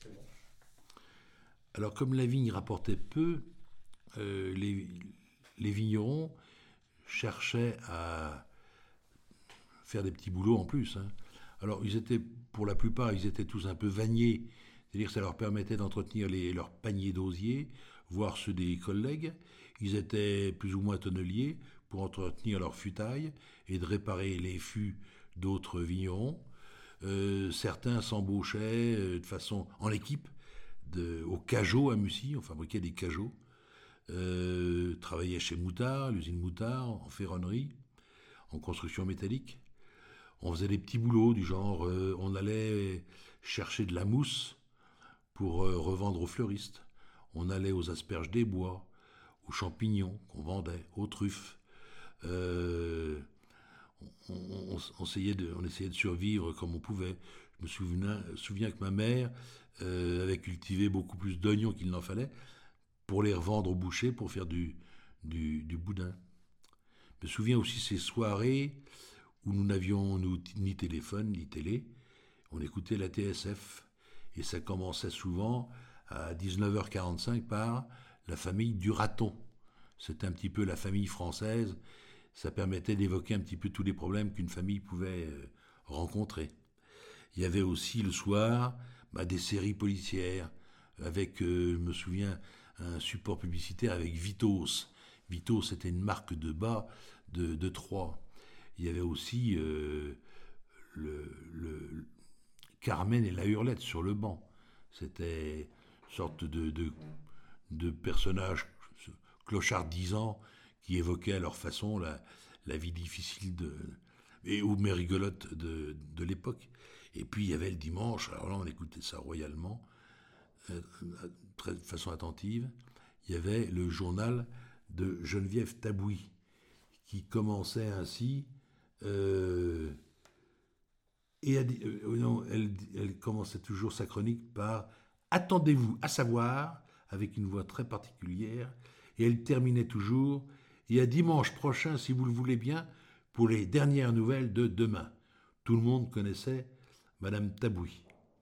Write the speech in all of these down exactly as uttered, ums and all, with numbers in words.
Alors, comme la vigne rapportait peu, euh, les, les vignerons cherchaient à faire des petits boulots en plus, hein. Alors, ils étaient, pour la plupart, ils étaient tous un peu vanniers, c'est-à-dire que ça leur permettait d'entretenir les- leurs paniers d'osier, voire ceux des collègues. Ils étaient plus ou moins tonneliers pour entretenir leurs futailles et de réparer les fûts d'autres vignerons. Euh, certains s'embauchaient euh, de façon en équipe de, au Cajot à Mussy, on fabriquait des cajots. Euh, travaillaient chez Moutard, l'usine Moutard, en ferronnerie, en construction métallique. On faisait des petits boulots du genre, euh, on allait chercher de la mousse pour euh, revendre aux fleuristes. On allait aux asperges des bois, aux champignons qu'on vendait, aux truffes. Euh, on, on- on essayait de, on essayait de survivre comme on pouvait. Je me souviens, souviens que ma mère euh, avait cultivé beaucoup plus d'oignons qu'il n'en fallait pour les revendre au boucher pour faire du, du, du boudin. Je me souviens aussi ces soirées où nous n'avions nous, ni téléphone ni télé. On écoutait la T S F et ça commençait souvent à dix-neuf heures quarante-cinq par la famille du raton. C'était un petit peu la famille française. Ça permettait d'évoquer un petit peu tous les problèmes qu'une famille pouvait euh, rencontrer. Il y avait aussi le soir bah, des séries policières avec, euh, je me souviens, un support publicitaire avec Vitos. Vitos, c'était une marque de bas de, de Troyes. Il y avait aussi euh, le, le Carmen et la Hurlette sur le banc. C'était une sorte de, de, de personnages clochardisants qui évoquaient à leur façon la, la vie difficile de, et ou mais rigolote de, de l'époque. Et puis il y avait le dimanche, alors là on écoutait ça royalement, euh, de façon attentive, il y avait le journal de Geneviève Tabouis, qui commençait ainsi, euh, et elle, euh, non, elle, elle commençait toujours sa chronique par Attendez-vous à savoir, avec une voix très particulière, et elle terminait toujours Et à dimanche prochain, si vous le voulez bien, pour les dernières nouvelles de demain. Tout le monde connaissait Madame Tabouis.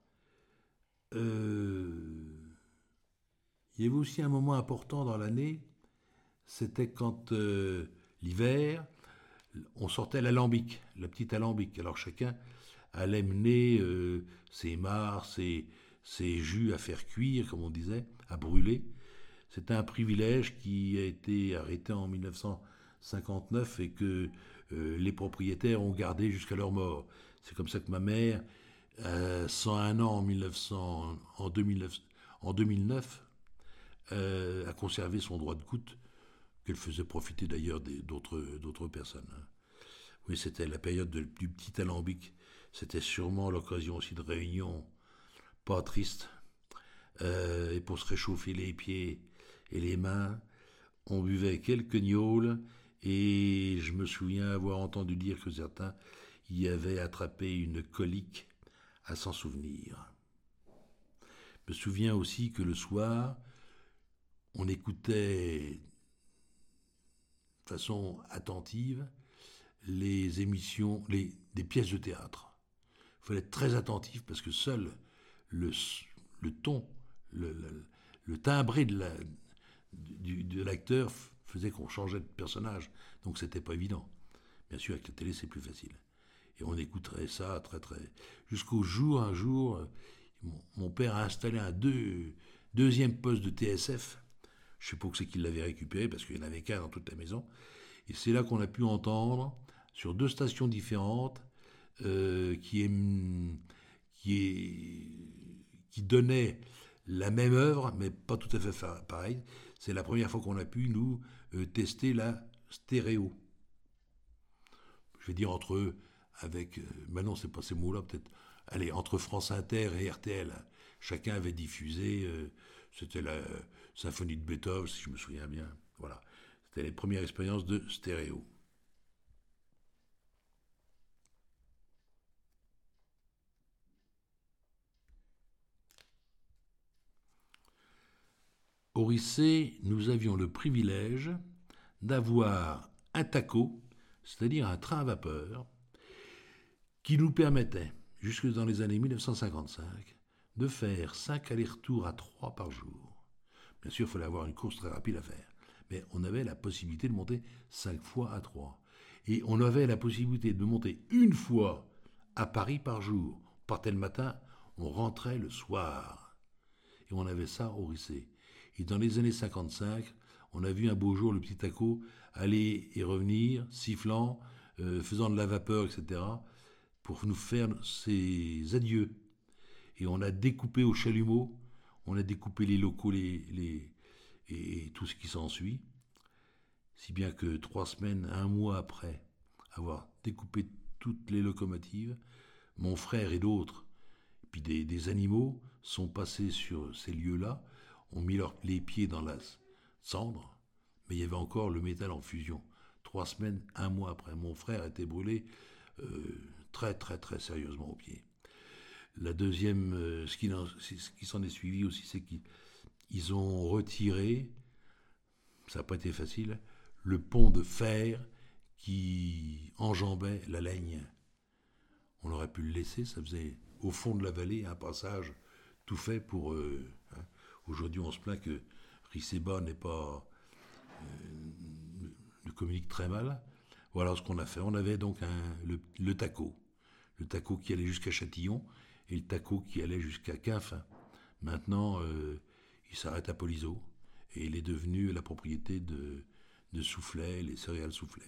Euh, il y avait aussi un moment important dans l'année, c'était quand euh, l'hiver, on sortait l'alambic, la petite alambic. Alors chacun allait mener euh, ses mares, ses, ses jus à faire cuire, comme on disait, à brûler. C'était un privilège qui a été arrêté en mille neuf cent cinquante-neuf et que euh, les propriétaires ont gardé jusqu'à leur mort. C'est comme ça que ma mère, à cent un ans en, mille neuf cents, en, deux mille neuf, en deux mille neuf, euh, a conservé son droit de goutte, qu'elle faisait profiter d'ailleurs d'autres, d'autres personnes. Oui, c'était la période de, du petit alambic. C'était sûrement l'occasion aussi de réunions pas tristes. Euh, et pour se réchauffer les pieds et les mains, on buvait quelques gnôles et je me souviens avoir entendu dire que certains y avaient attrapé une colique à s'en souvenir. Je me souviens aussi que le soir, on écoutait de façon attentive les émissions, les, des pièces de théâtre. Il fallait être très attentif parce que seul le, le ton, le, le, le timbré de, la, du, de l'acteur faisait qu'on changeait de personnage. Donc c'était pas évident. Bien sûr, avec la télé, c'est plus facile. Et on écouterait ça très très. Jusqu'au jour, un jour, mon, mon père a installé un deux, deuxième poste de T S F. Je sais pas que c'est qu'il l'avait récupéré parce qu'il n'y en avait qu'un dans toute la maison. Et c'est là qu'on a pu entendre, sur deux stations différentes, euh, qui, est, qui, est, qui donnait la même œuvre, mais pas tout à fait pareil. C'est la première fois qu'on a pu, nous, euh, tester la stéréo. Je vais dire entre eux, avec. Euh, maintenant, c'est pas ces mots-là, peut-être. Allez, entre France Inter et R T L. Chacun avait diffusé. Euh, c'était la euh, symphonie de Beethoven, si je me souviens bien. Voilà. C'était les premières expériences de stéréo. Au Rissé, nous avions le privilège d'avoir un taco, c'est-à-dire un train à vapeur, qui nous permettait, jusque dans les années mille neuf cent cinquante-cinq, de faire cinq allers-retours à Troyes par jour. Bien sûr, il fallait avoir une course très rapide à faire. Mais on avait la possibilité de monter cinq fois à Troyes. Et on avait la possibilité de monter une fois à Paris par jour. On partait le matin, on rentrait le soir. Et on avait ça au Rissé. Et dans les années cinquante-cinq, on a vu un beau jour le petit Taco aller et revenir, sifflant, euh, faisant de la vapeur, et cetera, pour nous faire ses adieux. Et on a découpé au chalumeau, on a découpé les locaux les, les, et tout ce qui s'ensuit. Si bien que trois semaines, un mois après avoir découpé toutes les locomotives, mon frère et d'autres, puis des, des animaux, sont passés sur ces lieux-là, ont mis leur, les pieds dans la cendre, mais il y avait encore le métal en fusion. Trois semaines, un mois après, mon frère était brûlé euh, très très très sérieusement aux pieds. La deuxième, euh, ce qui, ce qui s'en est suivi aussi, c'est qu'ils ont retiré, ça n'a pas été facile, le pont de fer qui enjambait la Laigne. On aurait pu le laisser, ça faisait au fond de la vallée un passage tout fait pour... Euh, hein. Aujourd'hui, on se plaint que Rissé-Bas n'est pas... Euh, ne communique très mal. Voilà ce qu'on a fait. On avait donc un, le, le Taco. Le Taco qui allait jusqu'à Châtillon et le Taco qui allait jusqu'à Quinfin. Maintenant, euh, il s'arrête à Polizo et il est devenu la propriété de, de Soufflet, les céréales Soufflet.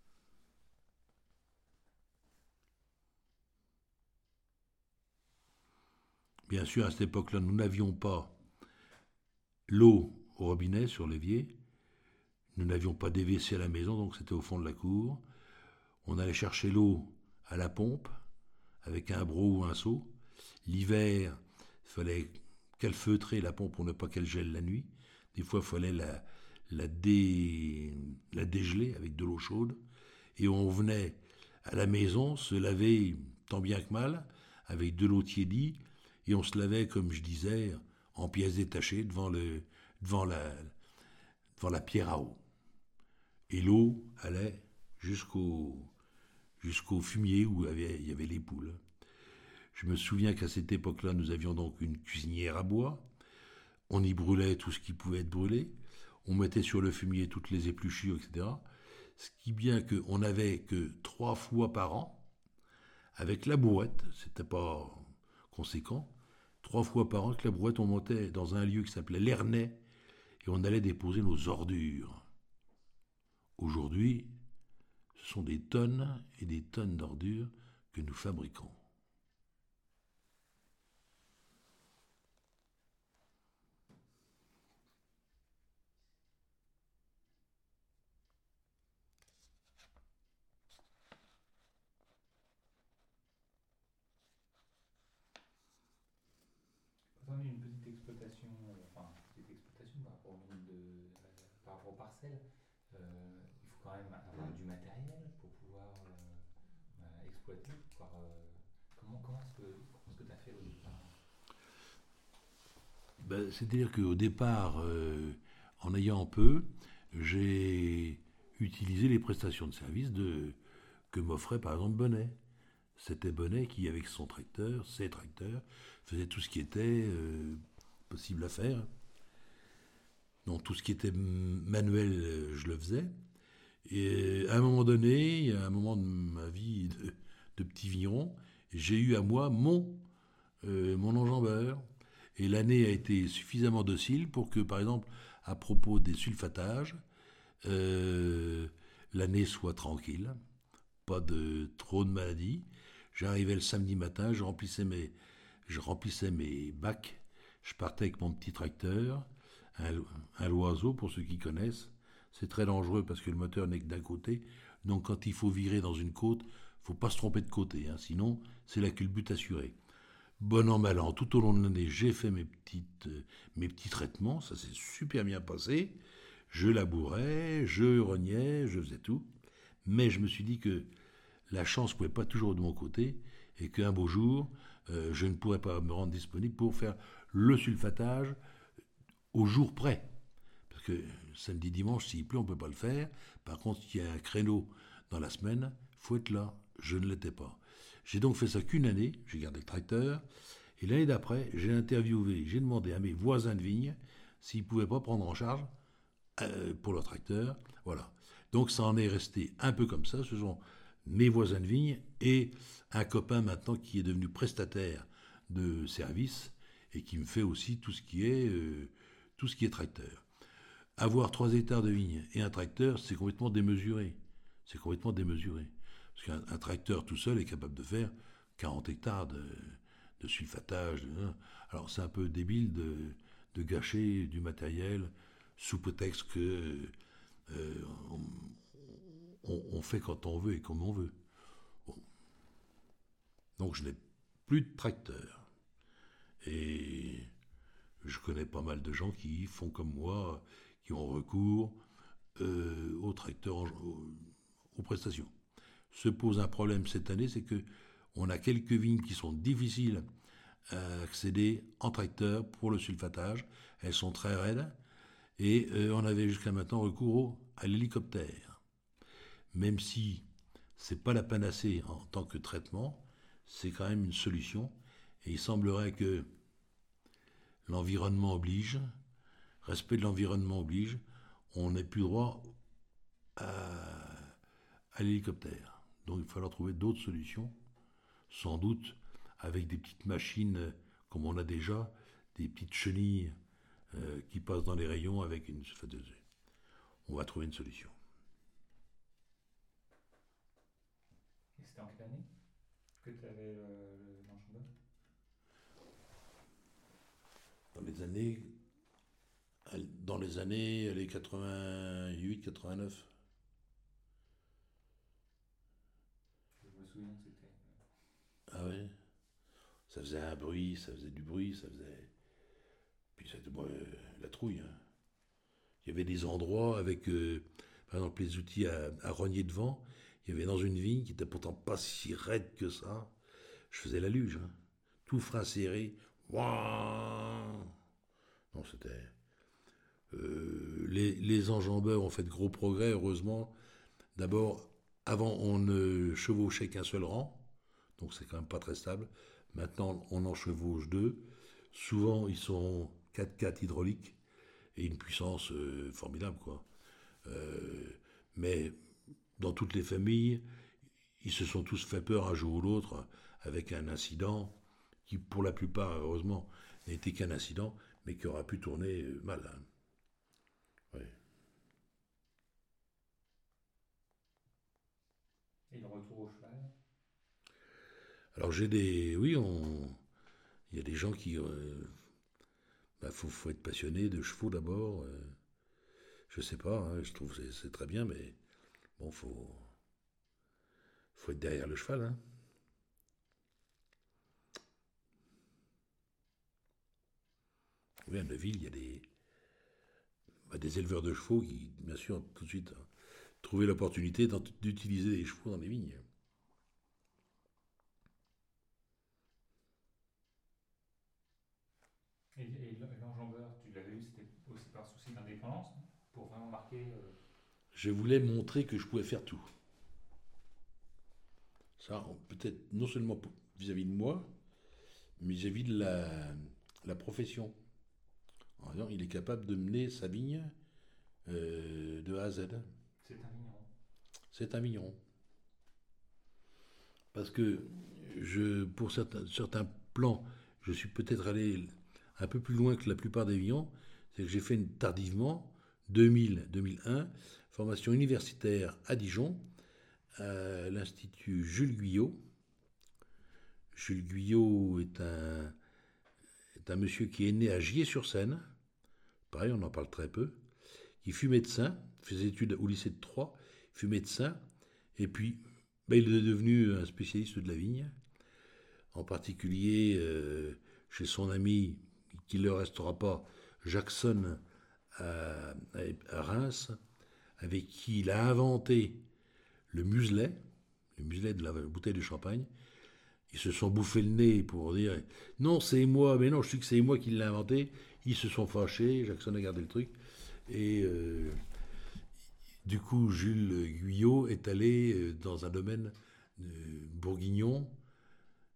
Bien sûr, à cette époque-là, nous n'avions pas l'eau au robinet sur l'évier. Nous n'avions pas des W C à la maison, donc c'était au fond de la cour. On allait chercher l'eau à la pompe, avec un broc ou un seau. L'hiver, il fallait calfeutrer la pompe pour ne pas qu'elle gèle la nuit. Des fois, il fallait la, la, dé, la dégeler avec de l'eau chaude. Et on venait à la maison se laver tant bien que mal, avec de l'eau tiédie, et on se lavait, comme je disais, en pièces détachées devant, le, devant, la, devant la pierre à eau. Et l'eau allait jusqu'au, jusqu'au fumier où il y avait, il y avait les poules. Je me souviens qu'à cette époque-là, nous avions donc une cuisinière à bois. On y brûlait tout ce qui pouvait être brûlé. On mettait sur le fumier toutes les épluchures, et cetera. Ce qui bien qu'on n'avait que trois fois par an, avec la brouette, c'était pas conséquent, trois fois par an avec la brouette, on montait dans un lieu qui s'appelait l'Ernay et on allait déposer nos ordures. Aujourd'hui, ce sont des tonnes et des tonnes d'ordures que nous fabriquons. Quand on a une petite exploitation, euh, enfin, petite exploitation par rapport au nombre de, euh, par rapport aux parcelles, euh, il faut quand même avoir du matériel pour pouvoir euh, euh, exploiter. Pour pouvoir, euh, comment comment est-ce que comment est-ce que tu as fait au départ? Ben, c'est-à-dire qu'au départ, euh, en ayant peu, j'ai utilisé les prestations de service de, que m'offrait par exemple Bonnet. C'était Bonnet qui, avec son tracteur, ses tracteurs, faisait tout ce qui était euh, possible à faire. Donc tout ce qui était manuel, euh, je le faisais. Et à un moment donné, à un moment de ma vie de, de petit vigneron, j'ai eu à moi mon, euh, mon enjambeur. Et l'année a été suffisamment docile pour que, par exemple, à propos des sulfatages, euh, l'année soit tranquille, pas de trop de maladies. J'arrivais le samedi matin, je remplissais mes, je remplissais mes bacs, je partais avec mon petit tracteur, un, un Loiseau pour ceux qui connaissent. C'est très dangereux parce que le moteur n'est que d'un côté, donc quand il faut virer dans une côte, il ne faut pas se tromper de côté, hein, sinon c'est la culbute assurée. Bon an, mal an, tout au long de l'année, j'ai fait mes, petites, euh, mes petits traitements, ça s'est super bien passé. Je labourais, je rognais, je faisais tout. Mais je me suis dit que la chance ne pouvait pas toujours être de mon côté et qu'un beau jour, euh, je ne pourrais pas me rendre disponible pour faire le sulfatage au jour près. Parce que samedi, dimanche, s'il pleut, on ne peut pas le faire. Par contre, il y a un créneau dans la semaine, il faut être là. Je ne l'étais pas. J'ai donc fait ça qu'une année, j'ai gardé le tracteur, Et l'année d'après, j'ai interviewé, j'ai demandé à mes voisins de vigne s'ils ne pouvaient pas prendre en charge euh, pour leur tracteur. Voilà. Donc ça en est resté un peu comme ça. Ce sont mes voisins de vigne et un copain maintenant qui est devenu prestataire de service et qui me fait aussi tout ce qui est, euh, tout ce qui est tracteur. Avoir trois hectares de vigne et un tracteur, c'est complètement démesuré. C'est complètement démesuré. Parce qu'un un tracteur tout seul est capable de faire quarante hectares de, de sulfatage. De, alors c'est un peu débile de, de gâcher du matériel sous prétexte que euh, on, on, on fait quand on veut et comme on veut. Bon. Donc je n'ai plus de tracteur. Et je connais pas mal de gens qui font comme moi, qui ont recours euh, aux tracteurs, en, aux, aux prestations. Se pose un problème cette année, c'est que on a quelques vignes qui sont difficiles à accéder en tracteur pour le sulfatage. Elles sont très raides et euh, on avait jusqu'à maintenant recours à l'hélicoptère. Même si c'est pas la panacée en tant que traitement, c'est quand même une solution. Et il semblerait que l'environnement oblige, respect de l'environnement oblige, on n'ait plus droit à, à l'hélicoptère. Donc il va falloir trouver d'autres solutions, sans doute avec des petites machines comme on a déjà, des petites chenilles euh, qui passent dans les rayons avec une sulfateuse. On va trouver une solution. Et c'était en quelle année que tu avais le l'enchambeur? Dans les années, dans les années les quatre-vingt-huit quatre-vingt-neuf. Je me souviens que c'était. Ah ouais. Ça faisait un bruit, ça faisait du bruit, ça faisait. Puis c'était bon, euh, la trouille. Hein. Il y avait des endroits avec, euh, par exemple, les outils à, à rogner devant. Il y avait dans une vigne qui n'était pourtant pas si raide que ça. Je faisais la luge. Hein. Tout frein serré. Ouah. Non, c'était. Euh, les, les enjambeurs ont fait de gros progrès, heureusement. D'abord, avant, on ne chevauchait qu'un seul rang. Donc c'est quand même pas très stable. Maintenant, on en chevauche deux. Souvent, ils sont quatre quatre hydrauliques et une puissance euh, formidable, quoi. Euh, mais dans toutes les familles, ils se sont tous fait peur un jour ou l'autre avec un incident qui, pour la plupart, heureusement, n'a été qu'un incident, mais qui aura pu tourner mal. Hein. Ouais. Et le retour au cheval? Alors j'ai des... Oui, on... il y a des gens qui... Euh... Bah, faut, faut être passionné de chevaux d'abord. Euh... Je sais pas, hein, je trouve que c'est, c'est très bien, mais bon, faut... faut être derrière le cheval. Hein. Oui, à Neuville, il y a des... Bah, des éleveurs de chevaux qui, bien sûr, tout de suite, hein, trouvé l'opportunité d'utiliser les chevaux dans les vignes. Et, et l'enjambeur, tu l'avais eu, c'était aussi par souci d'indépendance, non? Pour vraiment marquer. Euh... Je voulais montrer que je pouvais faire tout. Ça, peut-être non seulement vis-à-vis de moi, mais vis-à-vis de la, la profession. En disant, il est capable de mener sa vigne euh, de A à Z. C'est un vigneron. C'est un vigneron. Parce que je, pour certains, certains plans, je suis peut-être allé un peu plus loin que la plupart des vignerons. C'est que j'ai fait une, tardivement, deux mille deux mille un, formation universitaire à Dijon, à l'Institut Jules Guyot. Jules Guyot est un, est un monsieur qui est né à Gier-sur-Seine. Pareil, on en parle très peu. Il fut médecin, faisait des études au lycée de Troyes, il fut médecin, et puis ben, il est devenu un spécialiste de la vigne, en particulier euh, chez son ami, qui ne le restera pas, Jackson, à, à Reims, avec qui il a inventé le muselet, le muselet de la bouteille de champagne. Ils se sont bouffés le nez pour dire non, c'est moi, mais non, je sais que c'est moi qui l'ai inventé. Ils se sont fâchés, Jackson a gardé le truc. Et euh, du coup, Jules Guyot est allé dans un domaine euh, bourguignon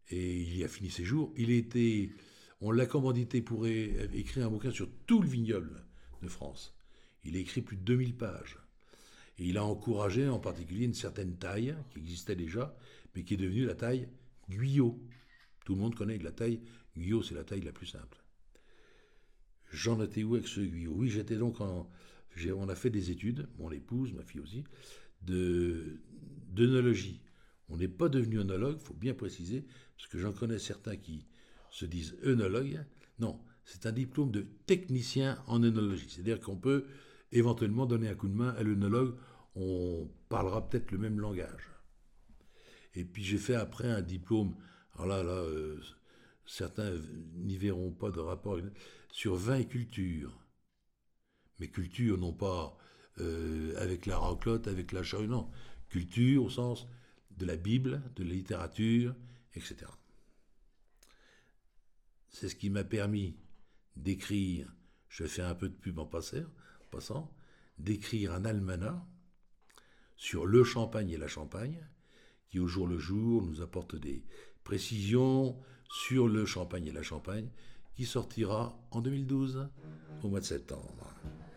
et il y a fini ses jours. Il était, on l'a commandité pour é- écrire un bouquin sur tout le vignoble de France. Il a écrit plus de deux mille pages. Et il a encouragé en particulier une certaine taille qui existait déjà, mais qui est devenue la taille Guyot. Tout le monde connaît la taille Guyot, c'est la taille la plus simple. J'en étais où avec ce Guyot? Oui, j'étais donc en... j'ai- on a fait des études, mon épouse, ma fille aussi, de, d'œnologie. On n'est pas devenu œnologue, il faut bien préciser, parce que j'en connais certains qui se disent œnologues. Non, c'est un diplôme de technicien en œnologie. C'est-à-dire qu'on peut éventuellement donner un coup de main à l'œnologue, on parlera peut-être le même langage. Et puis j'ai fait après un diplôme, alors là, là euh, certains n'y verront pas de rapport, sur vin et culture. Mais culture, non pas euh, avec la raclotte, avec la charrue, non. Culture au sens de la Bible, de la littérature, et cetera. C'est ce qui m'a permis d'écrire, je vais faire un peu de pub en passant, d'écrire un almanach sur le champagne et la Champagne, qui au jour le jour nous apporte des précisions sur le champagne et la Champagne, qui sortira en deux mille douze, au mois de septembre.